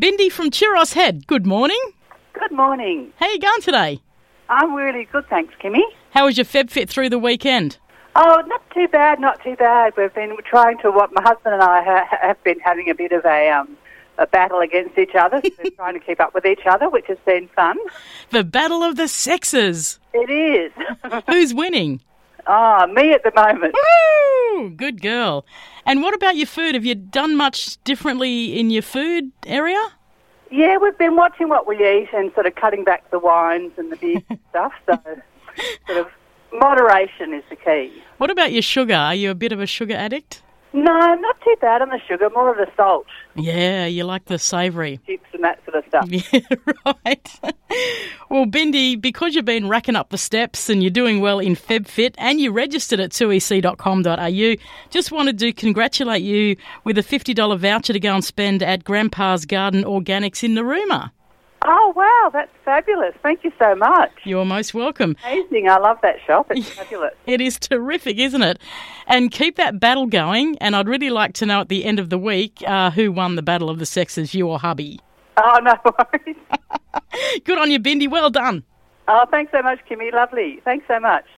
Bindi from Churros Head, good morning. Good morning. How you going today? I'm really good, thanks, Kimmy. How was your FebFit through the weekend? Oh, not too bad, not too bad. We've been trying to, my husband and I have been having a bit of a battle against each other. So we're trying to keep up with each other, which has been fun. The battle of the sexes. It is. Who's winning? Oh, me at the moment. Woo! Good girl. And what about your food? Have you done much differently in your food area? Yeah, we've been watching what we eat and sort of cutting back the wines and the beer and stuff. So sort of moderation is the key. What about your sugar? Are you a bit of a sugar addict? No, not too bad on the sugar, more of the salt. Yeah, you like the savoury. Chips and that sort of stuff. Yeah, right. Well, Bindi, because you've been racking up the steps and you're doing well in FebFit and you registered at 2ec.com.au, just wanted to congratulate you with a $50 voucher to go and spend at Grandpa's Garden Organics in Narooma. Oh, wow, that's fabulous. Thank you so much. You're most welcome. Amazing. I love that shop. It's fabulous. It is terrific, isn't it? And keep that battle going. And I'd really like to know at the end of the week who won the battle of the sexes, you or hubby. Oh, no worries. Good on you, Bindi. Well done. Oh, thanks so much, Kimmy. Lovely. Thanks so much.